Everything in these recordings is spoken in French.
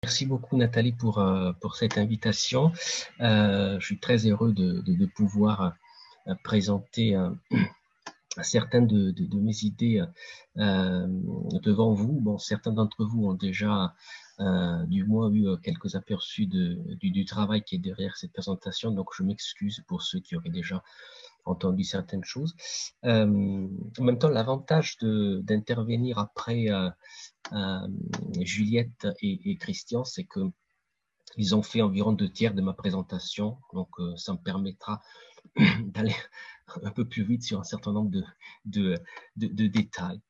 Merci beaucoup Nathalie pour cette invitation. Je suis très heureux de pouvoir présenter certaines de mes idées devant vous. Bon, certains d'entre vous ont déjà du moins eu quelques aperçus du travail qui est derrière cette présentation, donc je m'excuse pour ceux qui auraient déjà entendu certaines choses. En même temps, l'avantage d'intervenir après Juliette et Christian, c'est que ils ont fait environ 2 tiers de ma présentation, donc ça me permettra d'aller un peu plus vite sur un certain nombre de détails.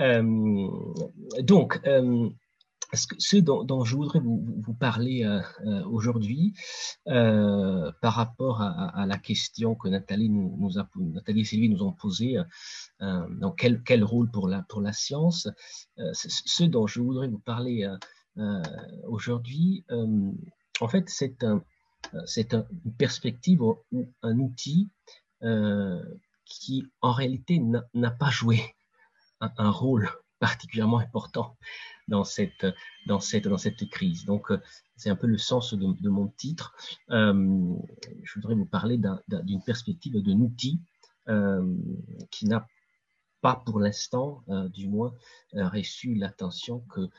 Donc, ce dont je voudrais vous parler aujourd'hui, par rapport à la question que Nathalie Nathalie et Sylvie nous ont posée, donc quel rôle pour la science, ce dont je voudrais vous parler aujourd'hui, en fait, c'est une perspective ou un outil qui, en réalité, n'a pas joué un rôle particulièrement important dans cette crise. Donc, c'est un peu le sens de mon titre. Je voudrais vous parler d'une perspective d'un outil qui n'a pas pour l'instant, du moins, reçu l'attention que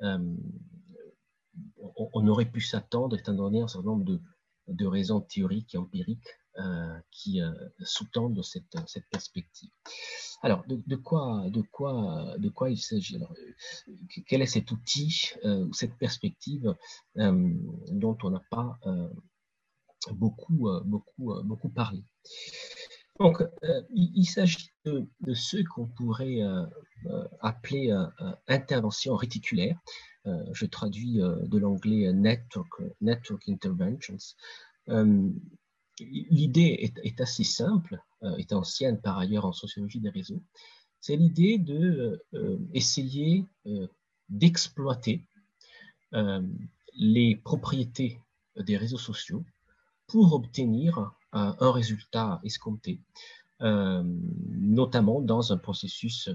on aurait pu s'attendre, étant donné un certain nombre de raisons théoriques et empiriques qui sous-tendent cette perspective. Alors, de quoi il s'agit? Alors, quel est cet outil ou cette perspective dont on n'a pas beaucoup parlé? Donc, il s'agit de ce qu'on pourrait appeler intervention réticulaire. Je traduis de l'anglais network interventions. L'idée est assez simple, est ancienne par ailleurs en sociologie des réseaux. C'est l'idée d'essayer d'exploiter les propriétés des réseaux sociaux pour obtenir un résultat escompté, notamment dans un processus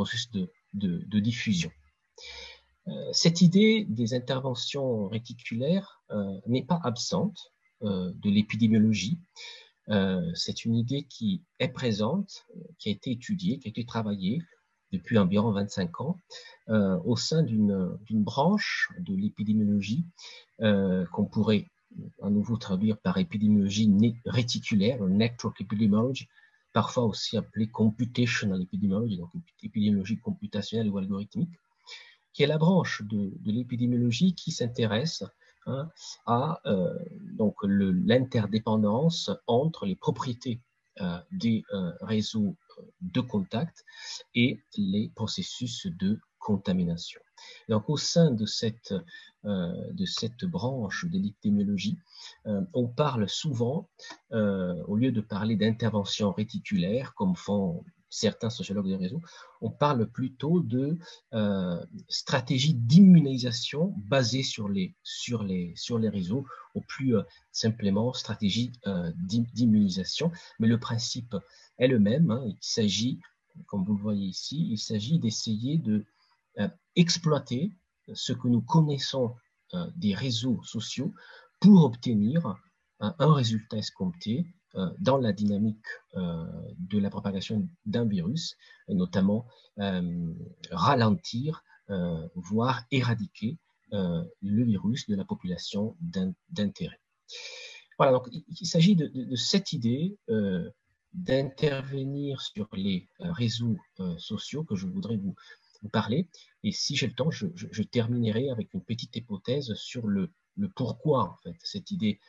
de diffusion. Cette idée des interventions réticulaires n'est pas absente de l'épidémiologie. C'est une idée qui est présente, qui a été étudiée, qui a été travaillée depuis environ 25 ans au sein d'une branche de l'épidémiologie qu'on pourrait à nouveau traduire par épidémiologie réticulaire, network epidemiology, parfois aussi appelée computational epidemiology, donc épidémiologie computationnelle ou algorithmique, qui est la branche de l'épidémiologie qui s'intéresse à donc l'interdépendance entre les propriétés des réseaux de contact et les processus de contamination. Donc, au sein de cette branche de l'épidémiologie, on parle souvent, au lieu de parler d'intervention réticulaire, comme font certains sociologues de réseau, on parle plutôt de stratégie d'immunisation basée sur les réseaux, ou plus simplement stratégie d'immunisation. Mais le principe est le même. Il s'agit, comme vous le voyez ici, il s'agit d'essayer de exploiter ce que nous connaissons des réseaux sociaux pour obtenir un résultat escompté dans la dynamique de la propagation d'un virus, et notamment ralentir, voire éradiquer le virus de la population d'intérêt. Voilà, donc il s'agit de cette idée d'intervenir sur les réseaux sociaux que je voudrais vous parler. Et si j'ai le temps, je terminerai avec une petite hypothèse sur le pourquoi, en fait, cette idée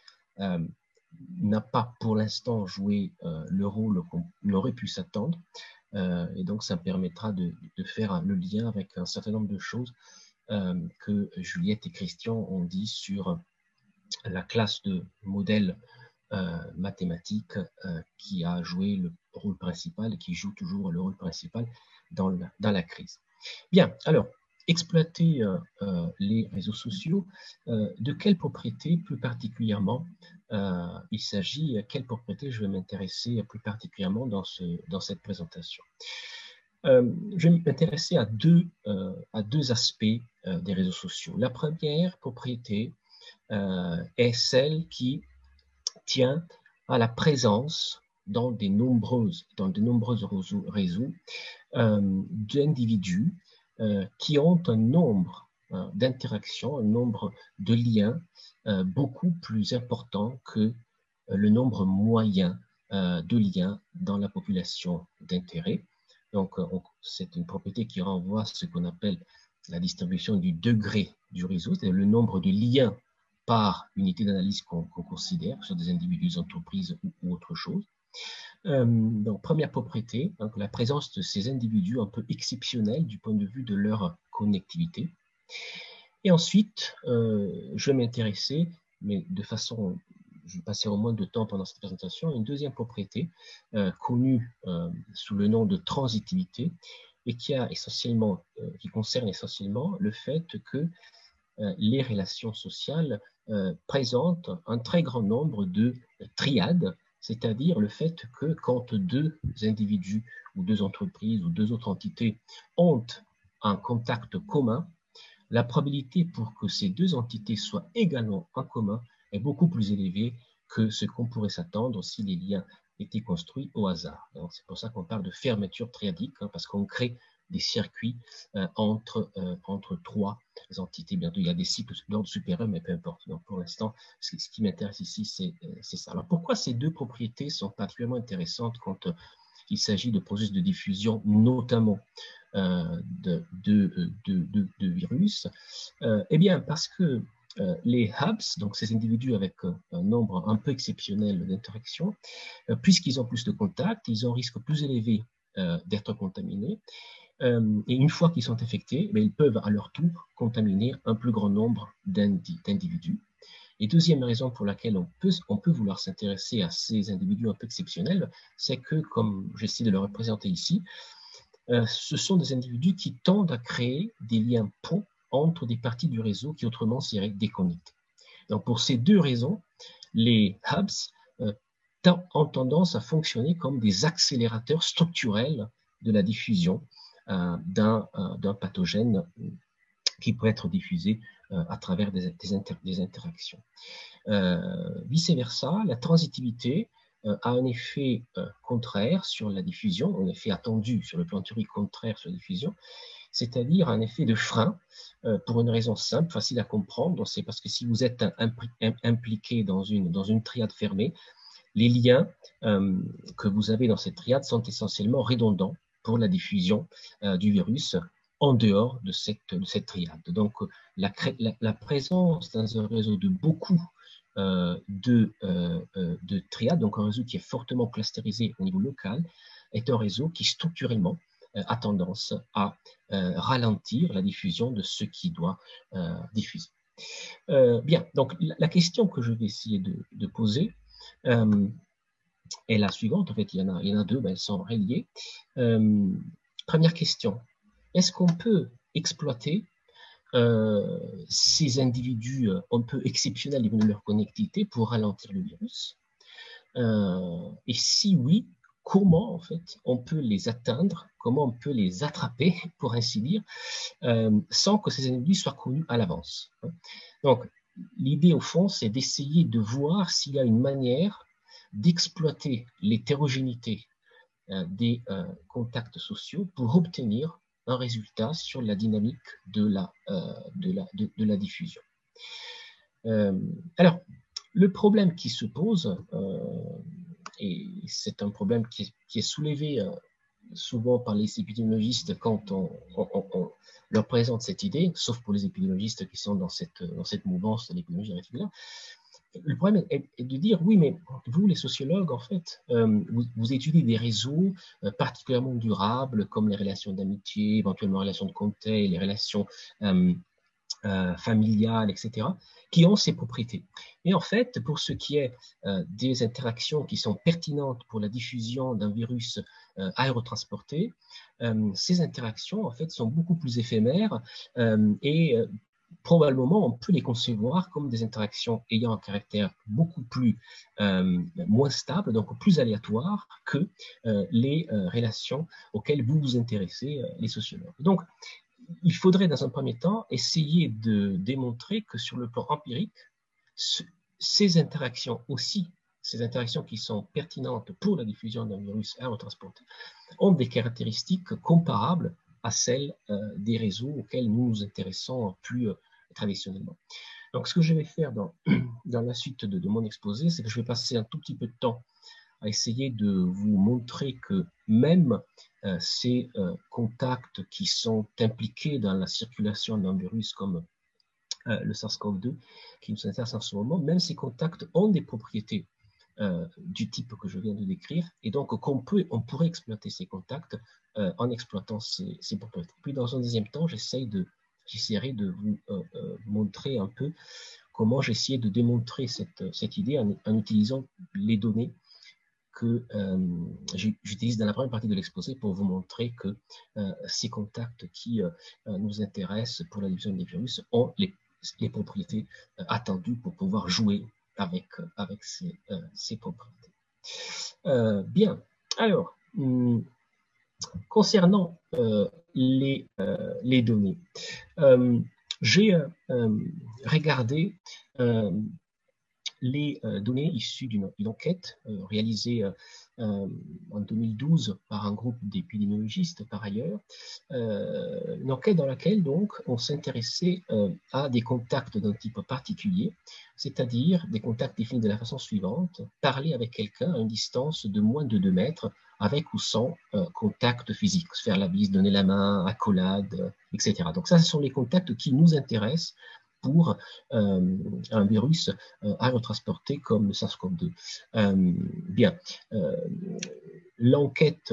n'a pas pour l'instant joué le rôle qu'on aurait pu s'attendre. Et donc, ça me permettra de faire le lien avec un certain nombre de choses que Juliette et Christian ont dit sur la classe de modèles mathématiques qui a joué le rôle principal et qui joue toujours le rôle principal dans la crise. Bien, alors, exploiter les réseaux sociaux, de quelles propriétés plus particulièrement il s'agit, à quelles propriétés je vais m'intéresser plus particulièrement dans cette présentation. Je vais m'intéresser à deux aspects des réseaux sociaux. La première propriété est celle qui tient à la présence dans de nombreux réseaux d'individus qui ont un nombre d'interactions, un nombre de liens beaucoup plus important que le nombre moyen de liens dans la population d'intérêt. Donc, c'est une propriété qui renvoie à ce qu'on appelle la distribution du degré du réseau, c'est-à-dire le nombre de liens par unité d'analyse qu'on considère, sur des individus, entreprises ou autre chose. Donc, première propriété, donc la présence de ces individus un peu exceptionnels du point de vue de leur connectivité. Et ensuite, je vais m'intéresser, mais de façon, je vais passer au moins de temps pendant cette présentation, une deuxième propriété connue sous le nom de transitivité et qui concerne essentiellement le fait que les relations sociales présentent un très grand nombre de triades, c'est-à-dire le fait que quand deux individus ou deux entreprises ou deux autres entités ont un contact commun, la probabilité pour que ces deux entités soient également en commun est beaucoup plus élevée que ce qu'on pourrait s'attendre si les liens étaient construits au hasard. C'est pour ça qu'on parle de fermeture triadique, parce qu'on crée des circuits entre trois entités. Bien sûr, il y a des cycles d'ordre supérieur, mais peu importe. Donc, pour l'instant, ce qui m'intéresse ici, c'est ça. Alors, pourquoi ces deux propriétés sont particulièrement intéressantes quand il s'agit de processus de diffusion, notamment de virus? Eh bien, parce que les hubs, donc ces individus avec un nombre un peu exceptionnel d'interactions, puisqu'ils ont plus de contacts, ils ont un risque plus élevé d'être contaminés. Et une fois qu'ils sont infectés, ils peuvent à leur tour contaminer un plus grand nombre d'individus. Et deuxième raison pour laquelle on peut vouloir s'intéresser à ces individus un peu exceptionnels, c'est que, comme j'essaie de le représenter ici, ce sont des individus qui tendent à créer des liens ponts entre des parties du réseau qui autrement seraient déconnectées. Donc pour ces deux raisons, les hubs ont tendance à fonctionner comme des accélérateurs structurels de la diffusion d'un pathogène qui peut être diffusé à travers des interactions. Vice-versa, la transitivité a un effet contraire sur la diffusion, un effet attendu sur le plan théorique contraire sur la diffusion, c'est-à-dire un effet de frein pour une raison simple, facile à comprendre. C'est parce que si vous êtes impliqué dans une triade fermée, les liens que vous avez dans cette triade sont essentiellement redondants pour la diffusion du virus en dehors de cette triade. Donc, la présence dans un réseau de beaucoup de triades, donc un réseau qui est fortement clusterisé au niveau local, est un réseau qui structurellement a tendance à ralentir la diffusion de ce qui doit diffuser. Bien, donc la question que je vais essayer de poser est la suivante. En fait, il y en a deux, elles sont reliées. Première question, est-ce qu'on peut exploiter ces individus un peu exceptionnels au niveau de leur connectivité pour ralentir le virus? Et si oui, comment en fait on peut les atteindre, comment on peut les attraper, pour ainsi dire, sans que ces individus soient connus à l'avance? Donc, l'idée au fond, c'est d'essayer de voir s'il y a une manière d'exploiter l'hétérogénéité des contacts sociaux pour obtenir un résultat sur la dynamique de la diffusion. Alors, le problème qui se pose, et c'est un problème qui est soulevé souvent par les épidémiologistes quand on leur présente cette idée, sauf pour les épidémiologistes qui sont dans cette mouvance de l'épidémiologie réticulaire. Le problème est de dire, oui, mais vous, les sociologues, en fait, vous étudiez des réseaux particulièrement durables, comme les relations d'amitié, éventuellement les relations de cocktail, les relations familiales, etc., qui ont ces propriétés. Et en fait, pour ce qui est des interactions qui sont pertinentes pour la diffusion d'un virus aérotransporté, ces interactions, en fait, sont beaucoup plus éphémères et probablement, on peut les concevoir comme des interactions ayant un caractère beaucoup moins stable, donc plus aléatoire que les relations auxquelles vous vous intéressez, les sociologues. Donc, il faudrait, dans un premier temps, essayer de démontrer que sur le plan empirique, ces interactions aussi, ces interactions qui sont pertinentes pour la diffusion d'un virus aérotransporté, ont des caractéristiques comparables à celles des réseaux auxquels nous nous intéressons plus traditionnellement. Donc, ce que je vais faire dans la suite de mon exposé, c'est que je vais passer un tout petit peu de temps à essayer de vous montrer que même ces contacts qui sont impliqués dans la circulation d'un virus comme le SARS-CoV-2 qui nous intéresse en ce moment, même ces contacts ont des propriétés du type que je viens de décrire, et donc on pourrait exploiter ces contacts en exploitant ces propriétés. Puis dans un deuxième temps, j'essaierai de vous montrer un peu comment j'essayais de démontrer cette idée en utilisant les données que j'utilise dans la première partie de l'exposé pour vous montrer que ces contacts qui nous intéressent pour la diffusion des virus ont les propriétés attendues pour pouvoir jouer avec ces propriétés. Bien, alors, concernant les données, j'ai regardé les données issues d'une enquête réalisée en 2012 par un groupe d'épidémiologistes par ailleurs, une enquête dans laquelle donc on s'intéressait à des contacts d'un type particulier, c'est-à-dire des contacts définis de la façon suivante: parler avec quelqu'un à une distance de moins de 2 mètres, avec ou sans contact physique, se faire la bise, donner la main, accolade, etc. Donc ça, ce sont les contacts qui nous intéressent pour un virus aérotransporté comme le SARS-CoV-2. Bien, l'enquête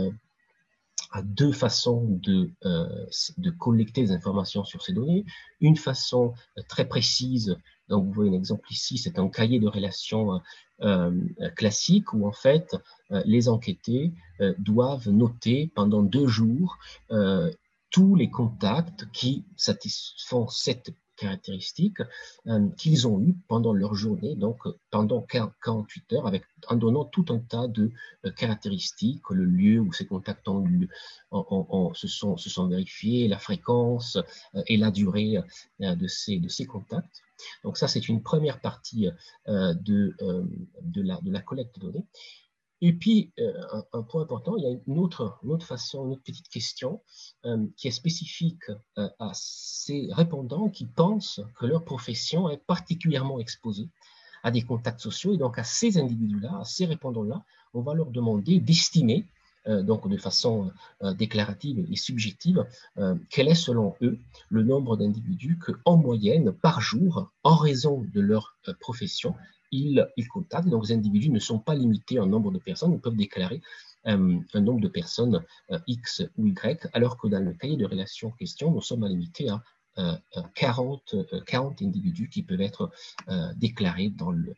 a 2 façons de collecter des informations sur ces données. Une façon très précise, donc vous voyez un exemple ici, c'est un cahier de relations classique où en fait les enquêtés doivent noter pendant 2 jours tous les contacts qui satisfont cette caractéristiques qu'ils ont eues pendant leur journée, donc pendant 48 heures, en donnant tout un tas de caractéristiques, le lieu où ces contacts se sont vérifiés, la fréquence et la durée de ces contacts. Donc ça, c'est une première partie de la collecte de données. Et puis, un point important, il y a une autre façon, une autre petite question qui est spécifique à ces répondants qui pensent que leur profession est particulièrement exposée à des contacts sociaux. Et donc, à ces individus-là, à ces répondants-là, on va leur demander d'estimer, donc de façon déclarative et subjective, quel est selon eux le nombre d'individus qu'en moyenne, par jour, en raison de leur profession, ils contactent. Donc, les individus ne sont pas limités en nombre de personnes, ils peuvent déclarer un nombre de personnes X ou Y, alors que dans le cahier de relations en question, nous sommes limités à 40 individus qui peuvent être déclarés dans le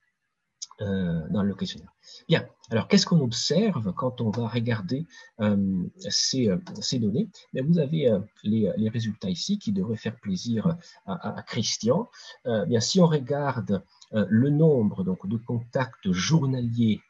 questionnaire. Bien, alors qu'est-ce qu'on observe quand on va regarder ces données? Bien, vous avez les résultats ici qui devraient faire plaisir à Christian. Bien, si on regarde le nombre donc, de contacts journaliers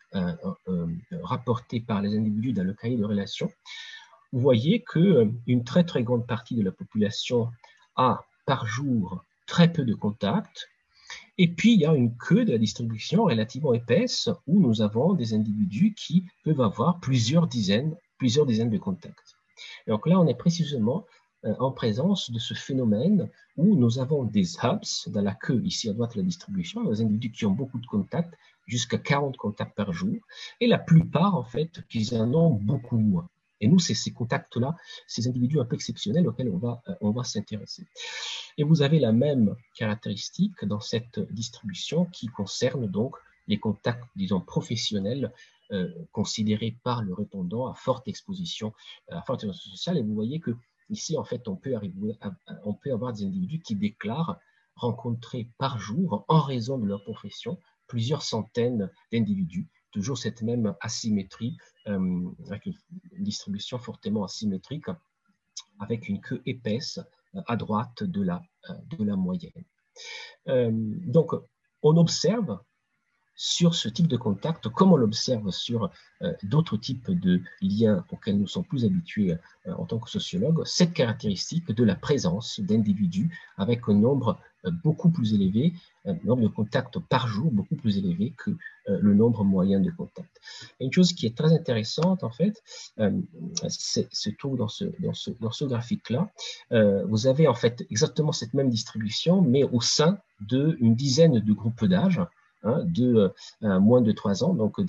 rapportés par les individus dans le cahier de relations, vous voyez qu'une très très grande partie de la population a par jour très peu de contacts. Et puis, il y a une queue de la distribution relativement épaisse où nous avons des individus qui peuvent avoir plusieurs dizaines de contacts. Donc là, on est précisément en présence de ce phénomène où nous avons des hubs dans la queue, ici à droite de la distribution, des individus qui ont beaucoup de contacts, jusqu'à 40 contacts par jour, et la plupart, en fait, qui en ont beaucoup moins. Et nous, c'est ces contacts-là, ces individus un peu exceptionnels auxquels on va s'intéresser. Et vous avez la même caractéristique dans cette distribution qui concerne donc les contacts, disons, professionnels considérés par le répondant à forte exposition sociale. Et vous voyez que ici, en fait, on peut avoir des individus qui déclarent rencontrer par jour, en raison de leur profession, plusieurs centaines d'individus. Toujours cette même asymétrie, avec une distribution fortement asymétrique, avec une queue épaisse à droite de la moyenne. Donc, on observe sur ce type de contact, comme on l'observe sur d'autres types de liens auxquels nous sommes plus habitués en tant que sociologues, cette caractéristique de la présence d'individus avec un nombre beaucoup plus élevé, un nombre de contacts par jour beaucoup plus élevé que le nombre moyen de contacts. Et une chose qui est très intéressante, en fait, se trouve dans ce graphique-là. Vous avez en fait exactement cette même distribution, mais au sein d'une dizaine de groupes d'âge, de moins de 3 ans, donc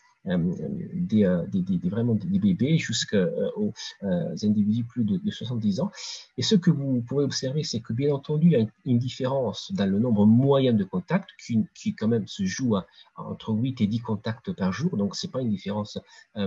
vraiment des bébés jusqu'aux individus plus de 70 ans. Et ce que vous pouvez observer, c'est que bien entendu, il y a une différence dans le nombre moyen de contacts qui quand même se joue entre 8 et 10 contacts par jour, donc ce n'est pas une différence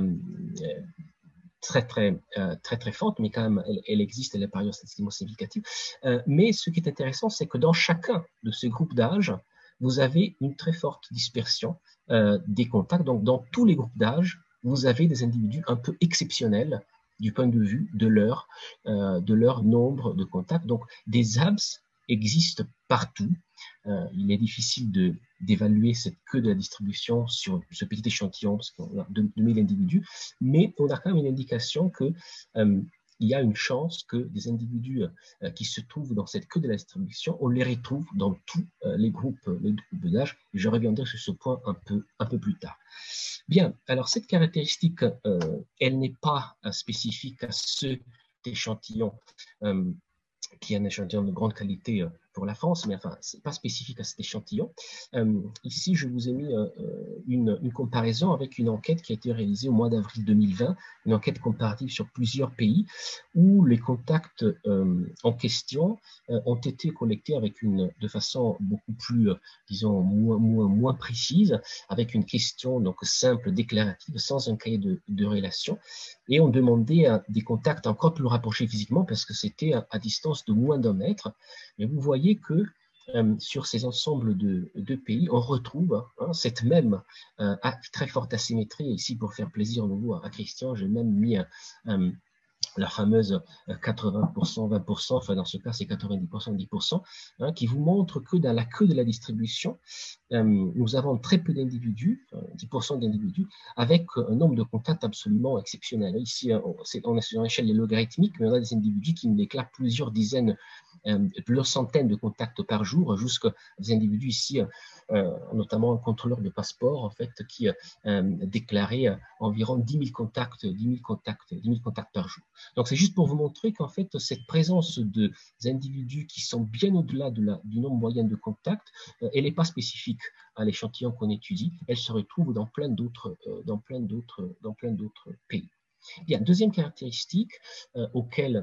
très forte, mais quand même, elle existe, elle est par ailleurs statistiquement significative. Mais ce qui est intéressant, c'est que dans chacun de ces groupes d'âge, vous avez une très forte dispersion des contacts. Donc, dans tous les groupes d'âge, vous avez des individus un peu exceptionnels du point de vue de leur nombre de contacts. Donc, des hubs existent partout. Il est difficile d'évaluer cette queue de la distribution sur ce petit échantillon, parce qu'on a 2000 individus, mais on a quand même une indication que il y a une chance que des individus qui se trouvent dans cette queue de la distribution, on les retrouve dans tous les groupes d'âge. Je reviendrai sur ce point un peu plus tard. Bien, alors cette caractéristique, elle n'est pas spécifique à cet échantillon qui est un échantillon de grande qualité pour la France, mais enfin, ce n'est pas spécifique à cet échantillon. Ici, je vous ai mis une comparaison avec une enquête qui a été réalisée au mois d'avril 2020, une enquête comparative sur plusieurs pays, où les contacts en question ont été collectés de façon beaucoup plus, disons, moins précise, avec une question donc simple, déclarative, sans un cahier de relation. Et on demandait des contacts encore plus rapprochés physiquement, parce que c'était à distance de moins d'1 mètre. Mais vous voyez que sur ces ensembles de pays, on retrouve cette même très forte asymétrie. Ici, pour faire plaisir nouveau à Christian, j'ai même mis la fameuse 80%, 20%, enfin dans ce cas c'est 90%, 10%, qui vous montre que dans la queue de la distribution, nous avons très peu d'individus, 10% d'individus, avec un nombre de contacts absolument exceptionnel. Ici, on est sur une échelle logarithmique, mais on a des individus qui nous déclarent plusieurs dizaines, plusieurs centaines de contacts par jour, jusqu'à des individus ici, notamment un contrôleur de passeport, en fait, qui déclarait environ 10 000 contacts par jour. Donc, c'est juste pour vous montrer qu'en fait, cette présence des individus qui sont bien au-delà du nombre moyen de contacts, elle n'est pas spécifique à l'échantillon qu'on étudie, elle se retrouve dans plein d'autres pays. Bien, deuxième caractéristique auquel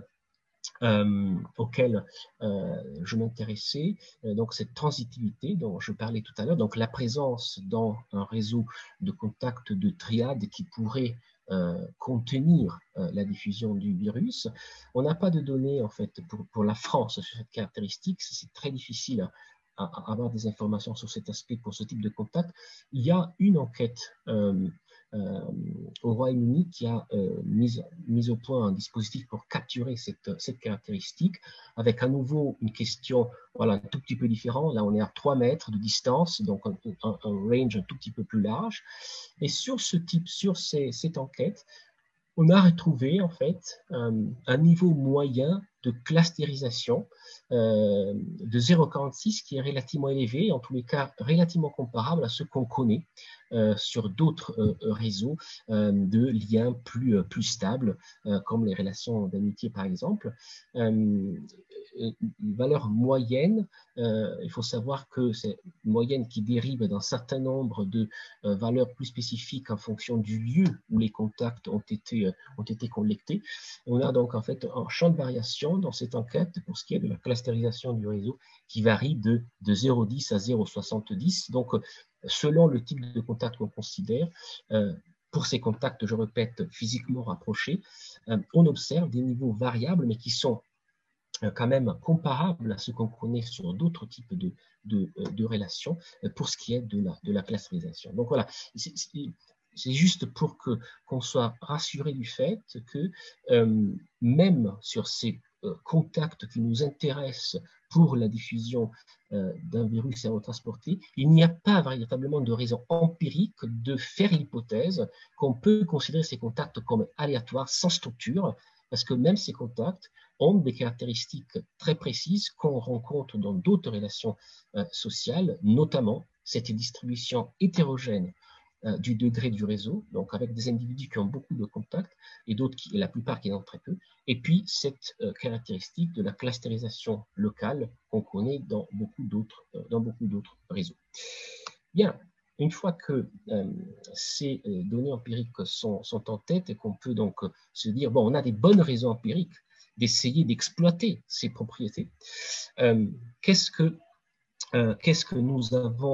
je m'intéressais, donc cette transitivité dont je parlais tout à l'heure, donc la présence dans un réseau de contacts de triade qui pourrait contenir la diffusion du virus. On n'a pas de données en fait pour la France sur cette caractéristique, c'est très difficile à avoir des informations sur cet aspect pour ce type de contact. Il y a une enquête au Royaume-Uni qui a mis au point un dispositif pour capturer cette caractéristique, avec à nouveau une question un tout petit peu différente. Là, on est à 3 mètres de distance, donc un range un tout petit peu plus large. Et sur cette enquête, on a retrouvé en fait un niveau moyen de clusterisation de 0,46 qui est relativement élevé, en tous les cas relativement comparable à ce qu'on connaît sur d'autres réseaux de liens plus stables, comme les relations d'amitié par exemple. Une valeur moyenne, il faut savoir que c'est une moyenne qui dérive d'un certain nombre de valeurs plus spécifiques en fonction du lieu où les contacts ont été collectés. On a donc en fait un champ de variation dans cette enquête pour ce qui est de la clusterisation du réseau qui varie de 0,10 à 0,70. Donc, selon le type de contact qu'on considère, pour ces contacts, je répète, physiquement rapprochés, on observe des niveaux variables, mais qui sont quand même comparables à ce qu'on connaît sur d'autres types de relations pour ce qui est de la clusterisation. Donc voilà, c'est juste pour qu'on soit rassuré du fait que même sur ces contact qui nous intéresse pour la diffusion d'un virus aérotransporté, il n'y a pas véritablement de raison empirique de faire l'hypothèse qu'on peut considérer ces contacts comme aléatoires, sans structure, parce que même ces contacts ont des caractéristiques très précises qu'on rencontre dans d'autres relations sociales, notamment cette distribution hétérogène du degré du réseau, donc avec des individus qui ont beaucoup de contacts et d'autres et la plupart qui en ont très peu, et puis cette caractéristique de la clusterisation locale qu'on connaît dans beaucoup d'autres réseaux. Bien, une fois que ces données empiriques sont en tête et qu'on peut donc se dire, bon, on a des bonnes raisons empiriques d'essayer d'exploiter ces propriétés, qu'est-ce que nous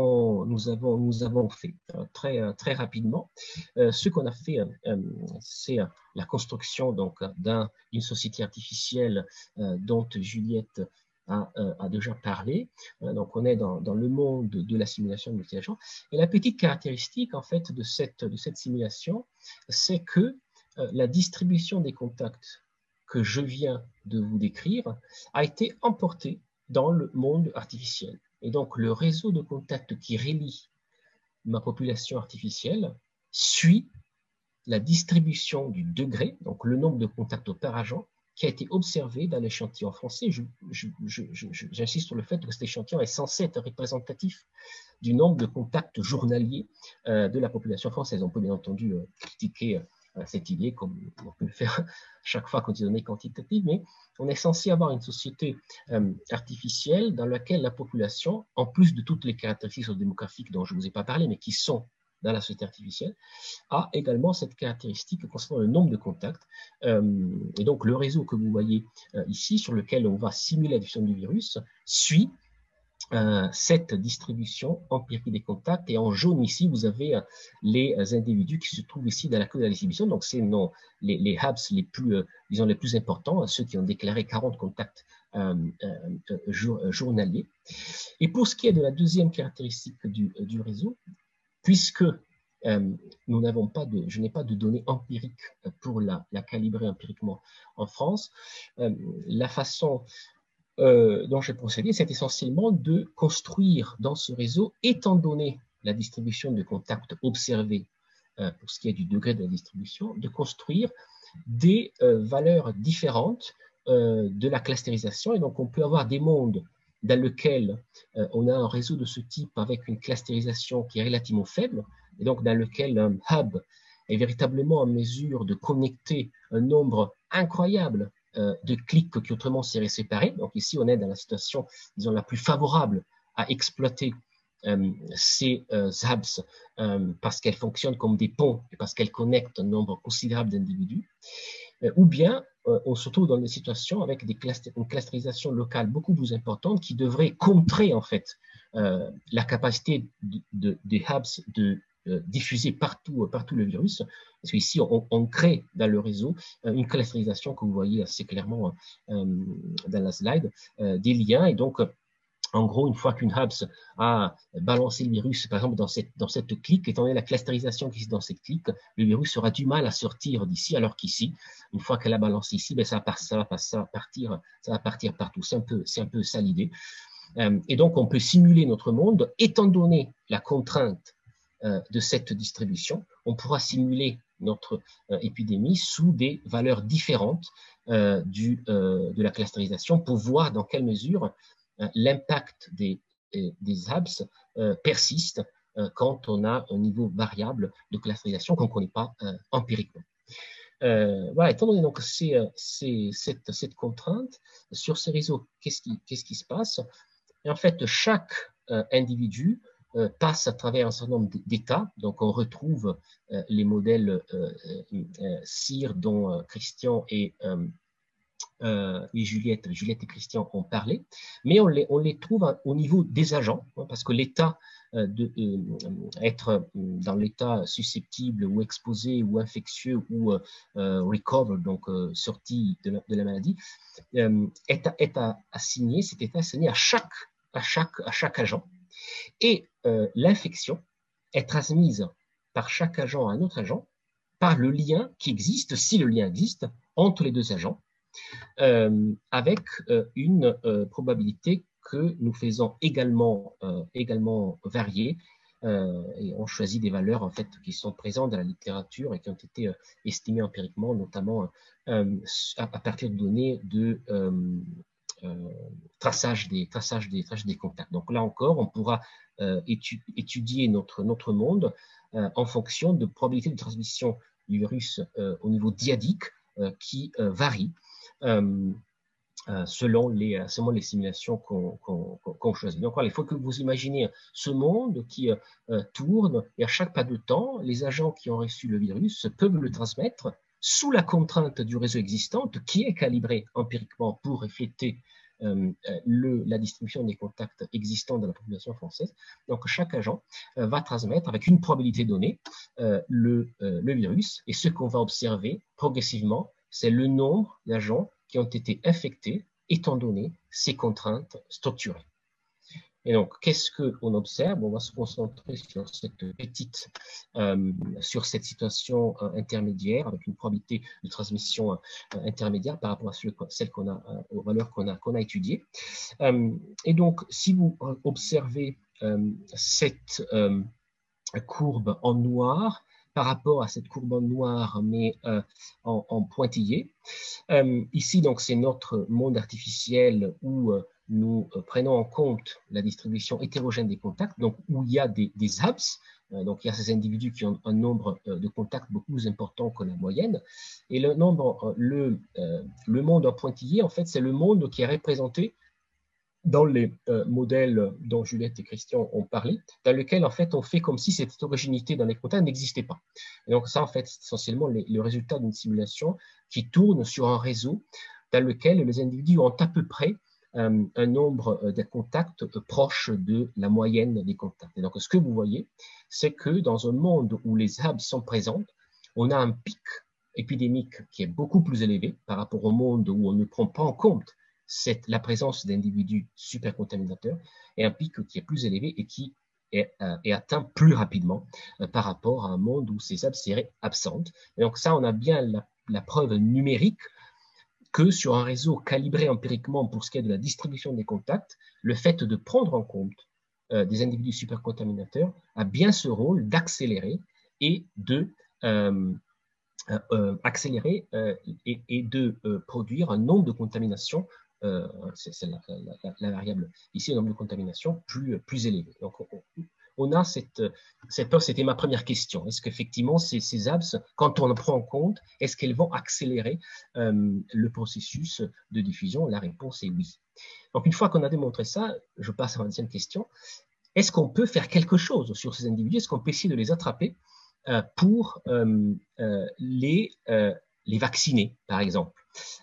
avons fait très rapidement. Ce qu'on a fait, c'est la construction d'une société artificielle dont Juliette a déjà parlé. Donc, on est dans le monde de la simulation multi-agent. Et la petite caractéristique, en fait, de cette simulation, c'est que la distribution des contacts que je viens de vous décrire a été emportée dans le monde artificiel. Et donc, le réseau de contacts qui relie ma population artificielle suit la distribution du degré, donc le nombre de contacts par agent, qui a été observé dans l'échantillon français. J'insiste sur le fait que cet échantillon est censé être représentatif du nombre de contacts journaliers de la population française. On peut bien entendu critiquer cette idée, comme on peut le faire chaque fois quand il y a des données quantitatives, mais on est censé avoir une société artificielle dans laquelle la population, en plus de toutes les caractéristiques démographiques dont je ne vous ai pas parlé, mais qui sont dans la société artificielle, a également cette caractéristique concernant le nombre de contacts. Et donc, le réseau que vous voyez ici, sur lequel on va simuler la diffusion du virus, suit cette distribution empirique des contacts. Et en jaune ici, vous avez les individus qui se trouvent ici dans la queue de la distribution. Donc, c'est les hubs les plus importants, ceux qui ont déclaré 40 contacts journaliers. Et pour ce qui est de la deuxième caractéristique du réseau, puisque je n'ai pas de données empiriques pour la calibrer empiriquement en France, la façon dont j'ai procédé, c'est essentiellement de construire dans ce réseau, étant donné la distribution de contacts observés pour ce qui est du degré de la distribution, de construire des valeurs différentes de la clusterisation. Et donc, on peut avoir des mondes dans lesquels on a un réseau de ce type avec une clusterisation qui est relativement faible, et donc dans lequel un hub est véritablement en mesure de connecter un nombre incroyable de clics qui autrement seraient séparés. Donc ici, on est dans la situation, disons, la plus favorable à exploiter ces hubs parce qu'elles fonctionnent comme des ponts et parce qu'elles connectent un nombre considérable d'individus. Ou bien on se trouve dans des situations avec une clusterisation locale beaucoup plus importante qui devrait contrer en fait la capacité des hubs de diffuser partout le virus, parce qu'ici on crée dans le réseau une clusterisation que vous voyez assez clairement dans la slide, des liens, et donc en gros, une fois qu'une hubs a balancé le virus, par exemple, dans cette clique, étant donné la clusterisation qui est dans cette clique, le virus aura du mal à sortir d'ici, alors qu'ici, une fois qu'elle a balancé ici, ben ça va partir partout. C'est un peu ça l'idée. Et donc, on peut simuler notre monde, étant donné la contrainte de cette distribution, on pourra simuler notre épidémie sous des valeurs différentes de la clusterisation pour voir dans quelle mesure l'impact des hubs persiste quand on a un niveau variable de clusterisation qu'on ne connaît pas empiriquement. Voilà, étant donné donc cette contrainte sur ces réseaux, qu'est-ce qui se passe? Et en fait, chaque individu passe à travers un certain nombre d'états. Donc, on retrouve les modèles CIR dont Christian et Juliette et Christian ont parlé, mais on les trouve au niveau des agents, hein, parce que l'état être dans l'état susceptible ou exposé ou infectieux ou recover, donc sorti de la maladie, est assigné, cet état est assigné à chaque agent. Et l'infection est transmise par chaque agent à un autre agent par le lien qui existe, si le lien existe, entre les deux agents. avec une probabilité que nous faisons également varier, et on choisit des valeurs en fait qui sont présentes dans la littérature et qui ont été estimées empiriquement, notamment à partir de données de traçage des contacts. Donc là encore, on pourra étudier notre monde en fonction de probabilité de transmission du virus au niveau dyadique qui varie selon les simulations qu'on choisit. Donc voilà, il faut que vous imaginez ce monde qui tourne et à chaque pas de temps, les agents qui ont reçu le virus peuvent le transmettre sous la contrainte du réseau existant qui est calibré empiriquement pour refléter la distribution des contacts existants dans la population française. Donc chaque agent va transmettre avec une probabilité donnée le virus, et ce qu'on va observer progressivement, c'est le nombre d'agents qui ont été infectés étant donné ces contraintes structurées. Et donc, qu'est-ce qu'on observe? On va se concentrer sur sur cette situation intermédiaire avec une probabilité de transmission intermédiaire par rapport à celle aux valeurs qu'on a étudiées. Et donc, si vous observez cette courbe en noir par rapport à cette courbe en noir, mais en pointillé, ici, donc, c'est notre monde artificiel où nous prenons en compte la distribution hétérogène des contacts, donc où il y a des hubs, donc il y a ces individus qui ont un nombre de contacts beaucoup plus important que la moyenne, et le monde en pointillé, en fait, c'est le monde qui est représenté dans les modèles dont Juliette et Christian ont parlé, dans lequel, en fait, on fait comme si cette hétérogénéité dans les contacts n'existait pas. Et donc ça, en fait, c'est essentiellement le résultat d'une simulation qui tourne sur un réseau dans lequel les individus ont à peu près un nombre de contacts proche de la moyenne des contacts. Et donc, ce que vous voyez, c'est que dans un monde où les hubs sont présents, on a un pic épidémique qui est beaucoup plus élevé par rapport au monde où on ne prend pas en compte la présence d'individus supercontaminateurs, et un pic qui est plus élevé et qui est atteint plus rapidement par rapport à un monde où ces hubs seraient absentes. Et donc ça, on a bien la preuve numérique que sur un réseau calibré empiriquement pour ce qui est de la distribution des contacts, le fait de prendre en compte des individus supercontaminateurs a bien ce rôle d'accélérer et de produire un nombre de contaminations, c'est la variable ici, le nombre de contaminations plus élevé. Donc, on a c'était ma première question. Est-ce qu'effectivement, ces hubs, quand on en prend en compte, est-ce qu'elles vont accélérer le processus de diffusion? La réponse est oui. Donc, une fois qu'on a démontré ça, je passe à la deuxième question. Est-ce qu'on peut faire quelque chose sur ces individus? Est-ce qu'on peut essayer de les attraper pour les vacciner, par exemple?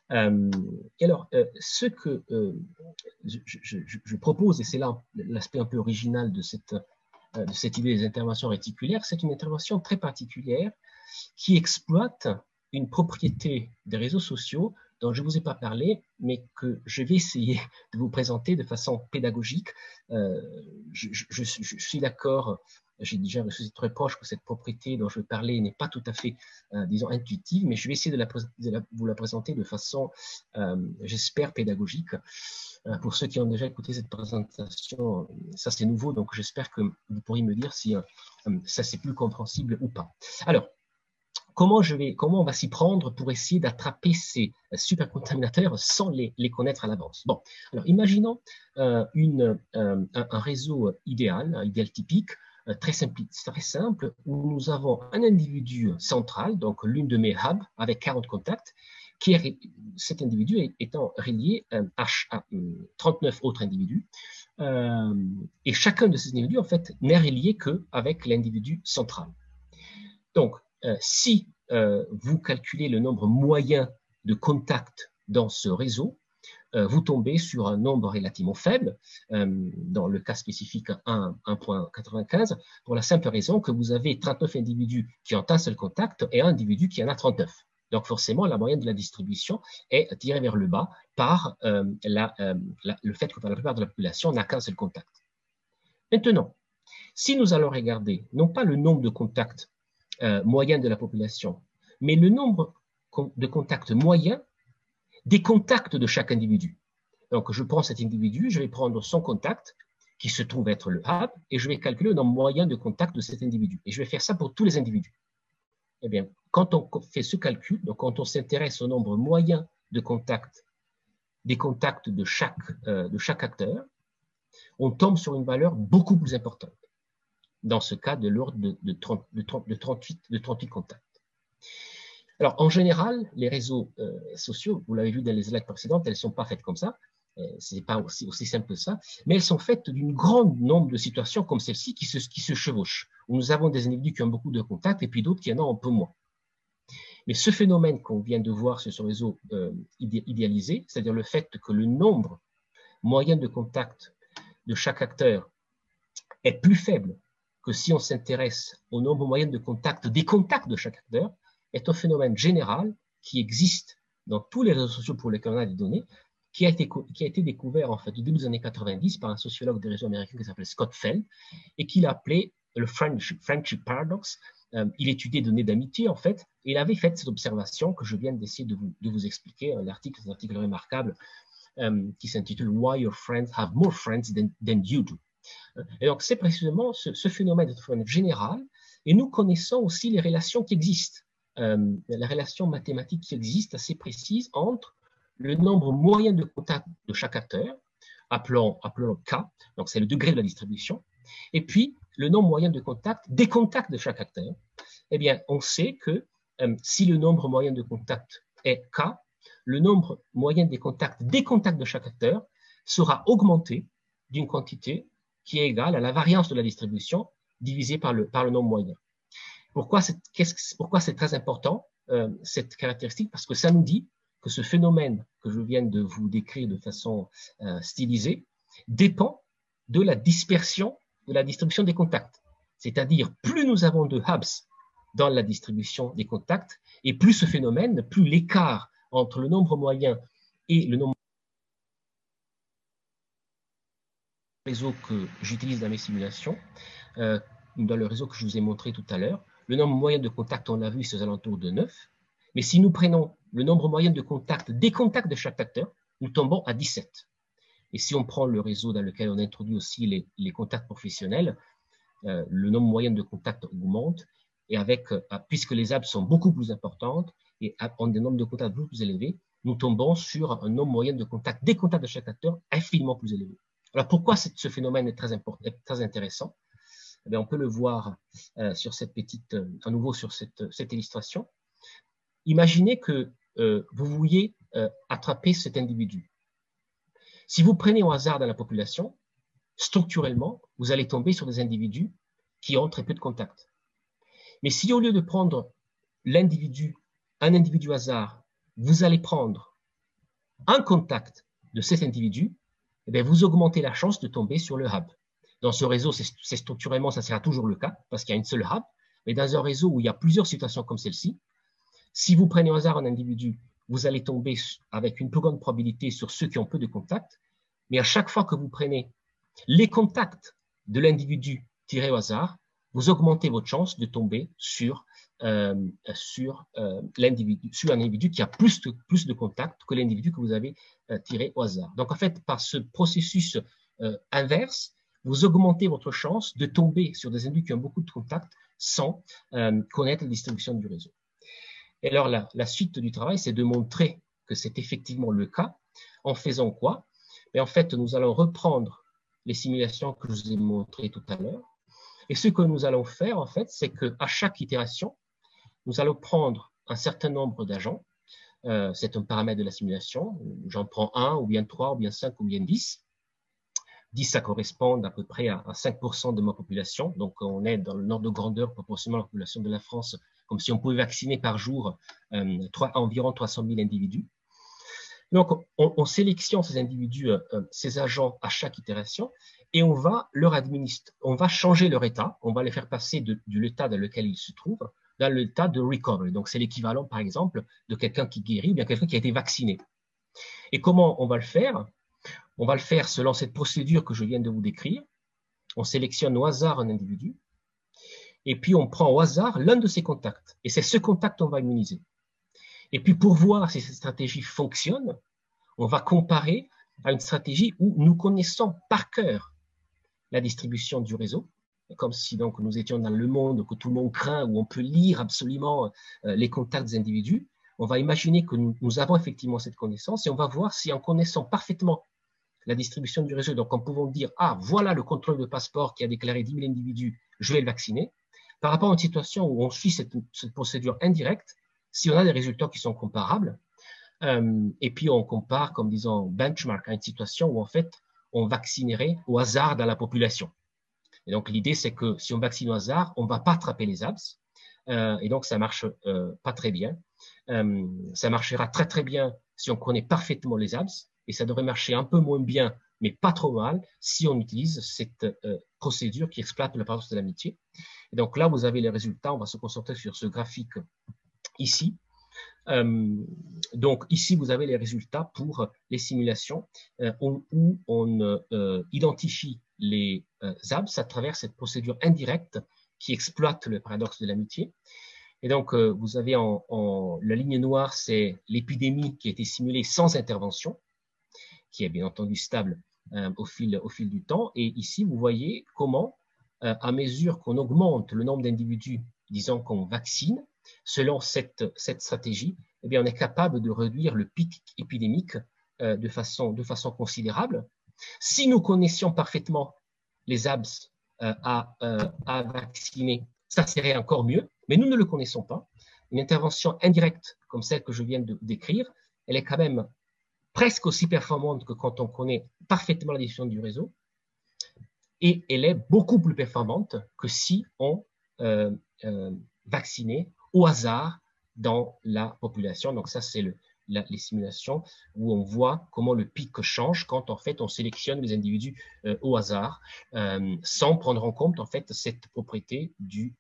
Et alors, ce que je propose, et c'est là l'aspect un peu original de cette idée des interventions réticulaires, c'est une intervention très particulière qui exploite une propriété des réseaux sociaux dont je ne vous ai pas parlé, mais que je vais essayer de vous présenter de façon pédagogique. Je suis d'accord, j'ai déjà reçu cette reproche que cette propriété dont je parlais n'est pas tout à fait, disons, intuitive, mais je vais essayer de vous la présenter de façon, j'espère, pédagogique. Pour ceux qui ont déjà écouté cette présentation, ça c'est nouveau, donc j'espère que vous pourriez me dire si ça c'est plus compréhensible ou pas. Alors, comment on va s'y prendre pour essayer d'attraper ces supercontaminateurs sans les connaître à l'avance? Bon, alors imaginons un réseau idéal typique, très simple, où nous avons un individu central, donc l'une de mes hubs avec 40 contacts, cet individu étant relié à 39 autres individus, et chacun de ces individus en fait n'est relié qu'avec l'individu central. Donc, si vous calculez le nombre moyen de contacts dans ce réseau, vous tombez sur un nombre relativement faible, dans le cas spécifique 1.95, pour la simple raison que vous avez 39 individus qui ont un seul contact et un individu qui en a 39. Donc forcément, la moyenne de la distribution est tirée vers le bas par le fait que la plupart de la population n'a qu'un seul contact. Maintenant, si nous allons regarder non pas le nombre de contacts moyen de la population, mais le nombre de contacts moyens des contacts de chaque individu. Donc, je prends cet individu, je vais prendre son contact, qui se trouve être le hub, et je vais calculer le nombre moyen de contacts de cet individu. Et je vais faire ça pour tous les individus. Eh bien, quand on fait ce calcul, donc quand on s'intéresse au nombre moyen de contacts, des contacts de chaque acteur, on tombe sur une valeur beaucoup plus importante. Dans ce cas, de l'ordre de 38 contacts. Alors, en général, les réseaux sociaux, vous l'avez vu dans les slides précédentes, elles ne sont pas faites comme ça. Ce n'est pas aussi simple que ça, mais elles sont faites d'un grand nombre de situations comme celle-ci qui se chevauchent, où nous avons des individus qui ont beaucoup de contacts et puis d'autres qui en ont un peu moins. Mais ce phénomène qu'on vient de voir sur ce réseau idéalisé, c'est-à-dire le fait que le nombre moyen de contacts de chaque acteur est plus faible que si on s'intéresse au nombre moyen de contacts des contacts de chaque acteur, est un phénomène général qui existe dans tous les réseaux sociaux pour lesquels on a des données, qui a été découvert en fait au début des années 90 par un sociologue des réseaux américains qui s'appelle Scott Feld et qu'il a appelé le friendship paradox. Il étudiait des données d'amitié en fait, et il avait fait cette observation que je viens d'essayer de vous expliquer. L'article, c'est un article remarquable qui s'intitule Why Your Friends Have More Friends than You Do. Et donc c'est précisément ce phénomène général, et nous connaissons aussi les relations qui existent, la relation mathématique qui existe assez précise entre le nombre moyen de contacts de chaque acteur, appelons K, donc c'est le degré de la distribution, et puis le nombre moyen de contacts des contacts de chaque acteur. Eh bien, on sait que si le nombre moyen de contacts est K, le nombre moyen des contacts de chaque acteur sera augmenté d'une quantité qui est égale à la variance de la distribution divisée par le nombre moyen. Pourquoi c'est très important, cette caractéristique? Parce que ça nous dit que ce phénomène que je viens de vous décrire de façon stylisée dépend de la dispersion de la distribution des contacts. C'est-à-dire, plus nous avons de hubs dans la distribution des contacts, et plus ce phénomène, plus l'écart entre le nombre moyen et le nombre réseau que j'utilise dans mes simulations, dans le réseau que je vous ai montré tout à l'heure, le nombre moyen de contacts, on l'a vu, c'est aux alentours de 9. Mais si nous prenons le nombre moyen de contacts, des contacts de chaque acteur, nous tombons à 17. Et si on prend le réseau dans lequel on introduit aussi les contacts professionnels, le nombre moyen de contacts augmente, et puisque les hubs sont beaucoup plus importantes et ont des nombres de contacts beaucoup plus élevés, nous tombons sur un nombre moyen de contacts, des contacts de chaque acteur, infiniment plus élevé. Alors pourquoi ce phénomène est très intéressant? Eh bien, on peut le voir sur cette à nouveau sur cette illustration. Imaginez que vous vouliez attraper cet individu. Si vous prenez au hasard dans la population, structurellement, vous allez tomber sur des individus qui ont très peu de contacts. Mais si au lieu de prendre un individu hasard, vous allez prendre un contact de cet individu, eh bien, vous augmentez la chance de tomber sur le hub. Dans ce réseau, c'est structurellement, ça sera toujours le cas, parce qu'il y a une seule hub, mais dans un réseau où il y a plusieurs situations comme celle-ci, si vous prenez au hasard un individu, vous allez tomber avec une plus grande probabilité sur ceux qui ont peu de contacts, mais à chaque fois que vous prenez les contacts de l'individu tiré au hasard, vous augmentez votre chance de tomber sur un individu qui a plus de contacts que l'individu que vous avez tiré au hasard. Donc, en fait, par ce processus inverse, vous augmentez votre chance de tomber sur des individus qui ont beaucoup de contacts sans connaître la distribution du réseau. Et alors, la suite du travail, c'est de montrer que c'est effectivement le cas. En faisant quoi? Et en fait, nous allons reprendre les simulations que je vous ai montrées tout à l'heure. Et ce que nous allons faire, en fait, c'est qu'à chaque itération, nous allons prendre un certain nombre d'agents. C'est un paramètre de la simulation. J'en prends 1, ou bien 3, ou bien 5, ou bien 10. 10, ça correspond à peu près à 5% de ma population. Donc, on est dans le ordre de grandeur proportionnellement à la population de la France, comme si on pouvait vacciner par jour environ 300 000 individus. Donc, on sélectionne ces individus, ces agents à chaque itération, et on va changer leur état, on va les faire passer de l'état dans lequel ils se trouvent dans l'état de recovery. Donc, c'est l'équivalent, par exemple, de quelqu'un qui guérit ou bien quelqu'un qui a été vacciné. Et comment on va le faire? On va le faire selon cette procédure que je viens de vous décrire. On sélectionne au hasard un individu, et puis on prend au hasard l'un de ses contacts. Et c'est ce contact qu'on va immuniser. Et puis pour voir si cette stratégie fonctionne, on va comparer à une stratégie où nous connaissons par cœur la distribution du réseau, comme si donc nous étions dans le monde que tout le monde craint, où on peut lire absolument les contacts des individus. On va imaginer que nous avons effectivement cette connaissance et on va voir si en connaissant parfaitement la distribution du réseau, donc en pouvant dire, ah, voilà le contrôle de passeport qui a déclaré 10 000 individus, je vais le vacciner, par rapport à une situation où on suit cette procédure indirecte, si on a des résultats qui sont comparables, et puis on compare, comme disons, benchmark à une situation où en fait, on vaccinerait au hasard dans la population. Et donc l'idée, c'est que si on vaccine au hasard, on ne va pas attraper les ABS, et donc ça ne marche pas très bien. Ça marchera très très bien si on connaît parfaitement les ABS, et ça devrait marcher un peu moins bien, mais pas trop mal, si on utilise cette procédure qui exploite le paradoxe de l'amitié. Et donc là, vous avez les résultats. On va se concentrer sur ce graphique ici. Donc ici, vous avez les résultats pour les simulations où on identifie les ABS à travers cette procédure indirecte qui exploite le paradoxe de l'amitié. Et donc, vous avez la ligne noire, c'est l'épidémie qui a été simulée sans intervention, qui est bien entendu stable au fil du temps. Et ici, vous voyez comment, à mesure qu'on augmente le nombre d'individus, disons qu'on vaccine, selon cette stratégie, eh bien, on est capable de réduire le pic épidémique de façon considérable. Si nous connaissions parfaitement les ABS à vacciner, ça serait encore mieux, mais nous ne le connaissons pas. Une intervention indirecte comme celle que je viens de décrire, elle est quand même presque aussi performante que quand on connaît parfaitement la distribution du réseau, et elle est beaucoup plus performante que si on vaccinait au hasard dans la population. Donc ça, c'est les simulations où on voit comment le pic change quand en fait on sélectionne les individus au hasard sans prendre en compte en fait cette propriété des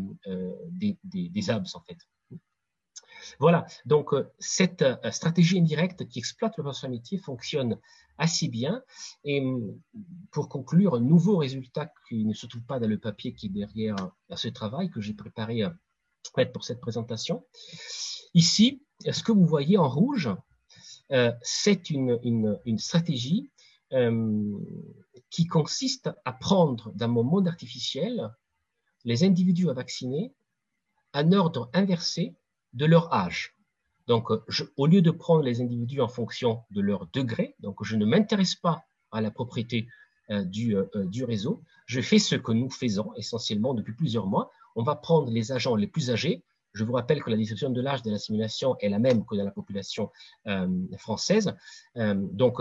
ABS en fait. Voilà, donc cette stratégie indirecte qui exploite le paradoxe de l'amitié fonctionne assez bien. Et pour conclure, un nouveau résultat qui ne se trouve pas dans le papier qui est derrière ce travail que j'ai préparé pour cette présentation. Ici, ce que vous voyez en rouge, c'est une stratégie qui consiste à prendre dans mon monde artificiel les individus à vacciner en ordre inversé de leur âge. Donc, au lieu de prendre les individus en fonction de leur degré, donc je ne m'intéresse pas à la propriété du réseau, je fais ce que nous faisons essentiellement depuis plusieurs mois. On va prendre les agents les plus âgés. Je vous rappelle que la distribution de l'âge de la simulation est la même que dans la population française. Donc,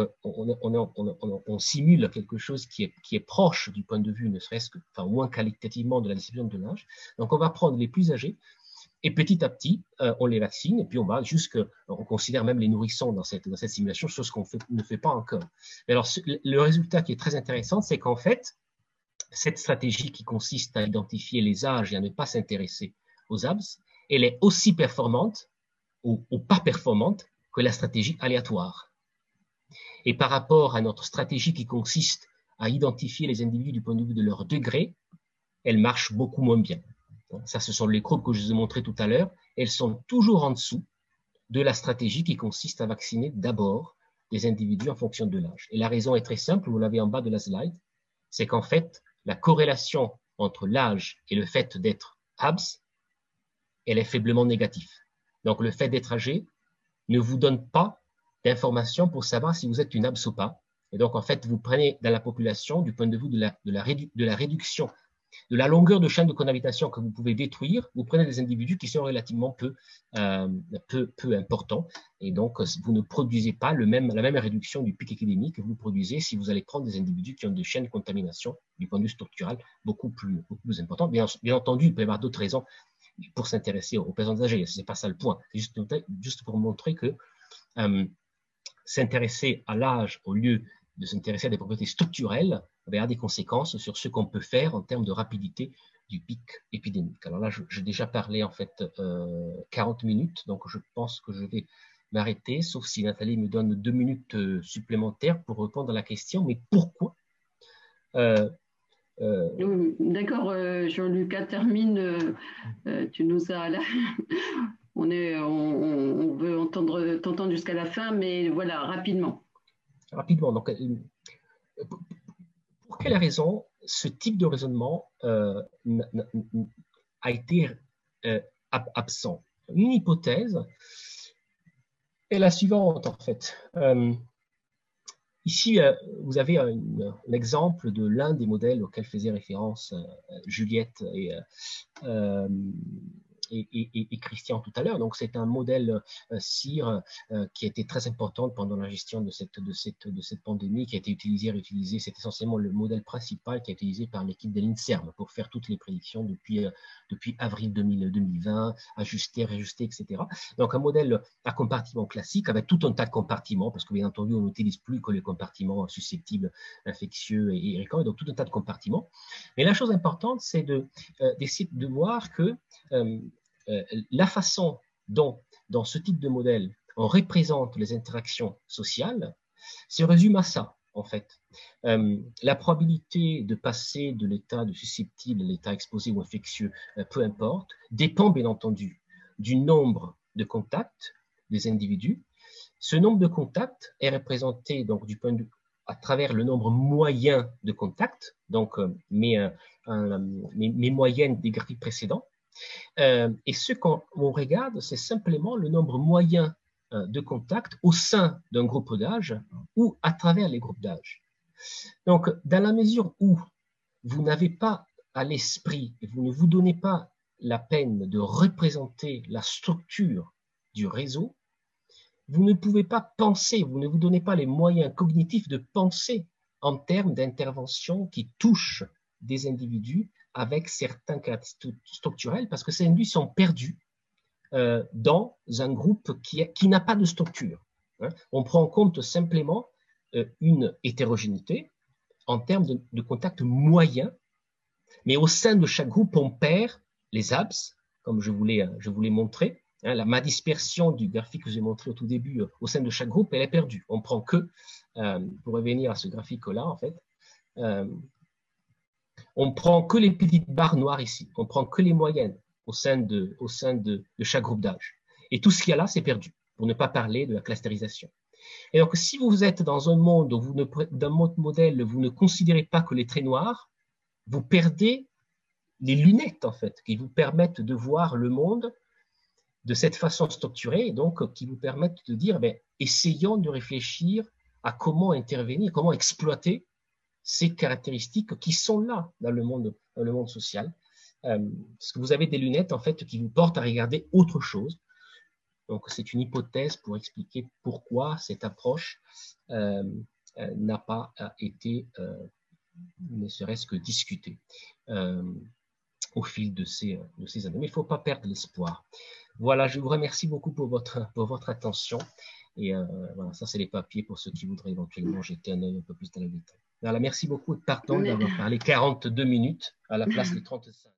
on simule quelque chose qui est proche du point de vue, ne serait-ce que, enfin, au moins qualitativement de la distribution de l'âge. Donc, on va prendre les plus âgés. Et petit à petit, on les vaccine et puis on va on considère même les nourrissons dans cette simulation, chose qu'on ne fait pas encore. Mais alors, le résultat qui est très intéressant, c'est qu'en fait, cette stratégie qui consiste à identifier les âges et à ne pas s'intéresser aux ABS, elle est aussi performante ou pas performante que la stratégie aléatoire. Et par rapport à notre stratégie qui consiste à identifier les individus du point de vue de leur degré, elle marche beaucoup moins bien. Ça, ce sont les courbes que je vous ai montrées tout à l'heure. Elles sont toujours en dessous de la stratégie qui consiste à vacciner d'abord les individus en fonction de l'âge. Et la raison est très simple, vous l'avez en bas de la slide, c'est qu'en fait, la corrélation entre l'âge et le fait d'être ABS, elle est faiblement négative. Donc, le fait d'être âgé ne vous donne pas d'informations pour savoir si vous êtes une ABS ou pas. Et donc, en fait, vous prenez dans la population, du point de vue de la réduction de la longueur de chaîne de cohabitation que vous pouvez détruire, vous prenez des individus qui sont relativement peu importants et donc vous ne produisez pas la même réduction du pic épidémique que vous produisez si vous allez prendre des individus qui ont des chaînes de contamination du point de vue structural beaucoup plus importantes. Bien entendu, il peut y avoir d'autres raisons pour s'intéresser aux personnes âgées, ce n'est pas ça le point, c'est juste pour montrer que s'intéresser à l'âge au lieu de s'intéresser à des propriétés structurelles a des conséquences sur ce qu'on peut faire en termes de rapidité du pic épidémique. Alors là, j'ai déjà parlé en fait 40 minutes, donc je pense que je vais m'arrêter, sauf si Nathalie me donne 2 minutes supplémentaires pour répondre à la question, mais pourquoi D'accord, Jean-Lucas, termine. Tu nous as là on veut t'entendre jusqu'à la fin, mais voilà, rapidement. Rapidement, donc, pour quelle raison ce type de raisonnement a été absent? Une hypothèse est la suivante, en fait. Ici, vous avez un exemple de l'un des modèles auxquels faisait référence Juliette et Christian tout à l'heure. Donc, c'est un modèle CIR qui a été très important pendant la gestion de cette pandémie, qui a été utilisé et réutilisé. C'est essentiellement le modèle principal qui a été utilisé par l'équipe de l'INSERM pour faire toutes les prédictions depuis avril 2020, ajuster, réajuster, etc. Donc, un modèle à compartiment classique avec tout un tas de compartiments, parce que bien entendu, on n'utilise plus que les compartiments susceptibles, infectieux et récurrents, donc tout un tas de compartiments. Mais la chose importante, c'est d'essayer de voir que la façon dont, dans ce type de modèle, on représente les interactions sociales, se résume à ça, en fait. La probabilité de passer de l'état de susceptible à l'état exposé ou infectieux, peu importe, dépend bien entendu du nombre de contacts des individus. Ce nombre de contacts est représenté donc du point de vue à travers le nombre moyen de contacts, donc mes moyennes des graphiques précédents. Et ce qu'on regarde, c'est simplement le nombre moyen de contacts au sein d'un groupe d'âge ou à travers les groupes d'âge. Donc, dans la mesure où vous n'avez pas à l'esprit, et vous ne vous donnez pas la peine de représenter la structure du réseau, vous ne pouvez pas penser, vous ne vous donnez pas les moyens cognitifs de penser en termes d'intervention qui touchent des individus avec certains caractéristiques structurels, parce que ces individus sont perdus dans un groupe qui n'a pas de structure. Hein. On prend en compte simplement une hétérogénéité en termes de contact moyen, mais au sein de chaque groupe, on perd les abs, comme je voulais montrer. Hein, ma dispersion du graphique que j'ai montré au tout début au sein de chaque groupe, elle est perdue. On prend que, pour revenir à ce graphique-là, en fait, on prend que les petites barres noires ici. On prend que les moyennes au sein de chaque groupe d'âge. Et tout ce qu'il y a là, c'est perdu, pour ne pas parler de la clusterisation. Et donc, si vous êtes dans un monde où dans votre modèle, vous ne considérez pas que les traits noirs, vous perdez les lunettes, en fait, qui vous permettent de voir le monde de cette façon structurée, et donc qui vous permettent de dire, ben, essayons de réfléchir à comment intervenir, comment exploiter ces caractéristiques qui sont là dans le monde social. Parce que vous avez des lunettes, en fait, qui vous portent à regarder autre chose. Donc, c'est une hypothèse pour expliquer pourquoi cette approche n'a pas été, ne serait-ce que discutée au fil de ces années. Mais il ne faut pas perdre l'espoir. Voilà, je vous remercie beaucoup pour votre attention. Et voilà, ça, c'est les papiers pour ceux qui voudraient éventuellement jeter un œil un peu plus dans le détail. Voilà, merci beaucoup, pardon d'avoir parlé 42 minutes à la place de 35.